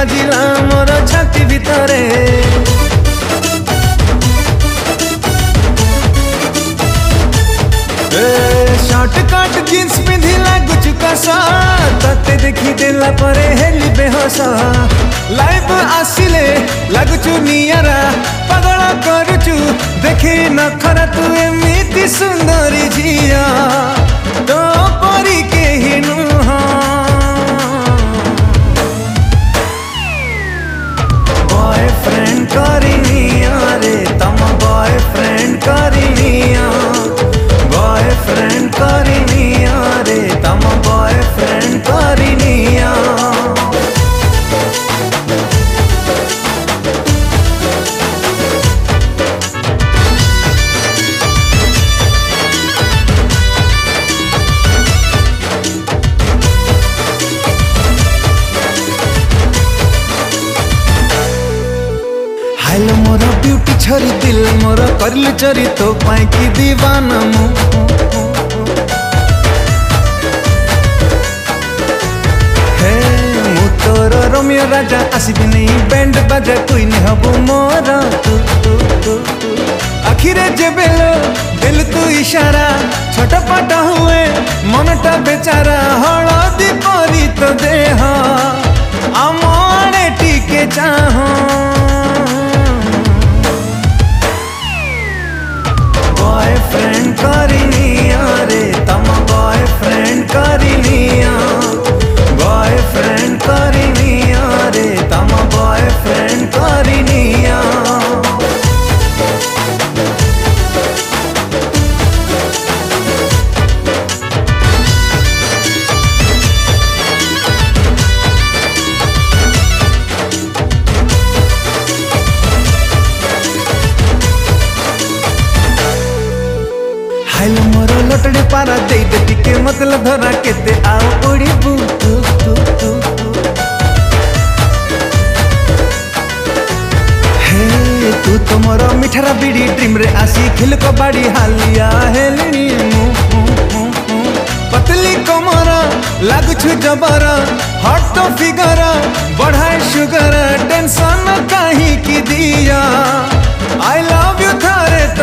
बाजिला मोर छाती भितरे। Shortcut jeans पिंधि लागुचु कसा तते देखी देला परे हेली बेहोस। लाइफ आसिले लागुचु नियारा पागल करुचु देखी नखरा तू एमिति सुंदरी झिया तो परी केहि नुह। बॉयफ्रेंड करिनिया रे तम बॉयफ्रेंड करिनिया। बॉयफ्रेंड करिनिया रे तम बॉयफ्रेंड करिनिया। हाइलो मोर ब्यूटी छरी दिल मोर करल चरी तो पाई की दीवाना मु। हे मु तोर रोमियो राजा आसिबि नहीं बैंड बाजा कोई नहीं हबु मोर तू। आखिरे जेबेलो दिल तू इशारा छटपट हुए मनटा बेचारा हलदी परी तो देह आम आड़े टिके चाह। बॉयफ्रेंड करिनिया रे तम बॉयफ्रेंड करिनिया। बॉयफ्रेंड करिनिया रे तम बॉयफ्रेंड करिनिया। हाइलो मोर लटड़ी पारा दे दे टिके मतलब धरा केते आओ उड़ी बू तू तू तू तू। हे तू तो मोर मिठरा बिड़ी ड्रीम रे आसी खिल को बाड़ी हालिया हेलनी मु। पतली कमर लागुछु जबर हॉट तो फिगर बढ़ाए शुगर टेंशन काहे की दिया। आई लव यू थारे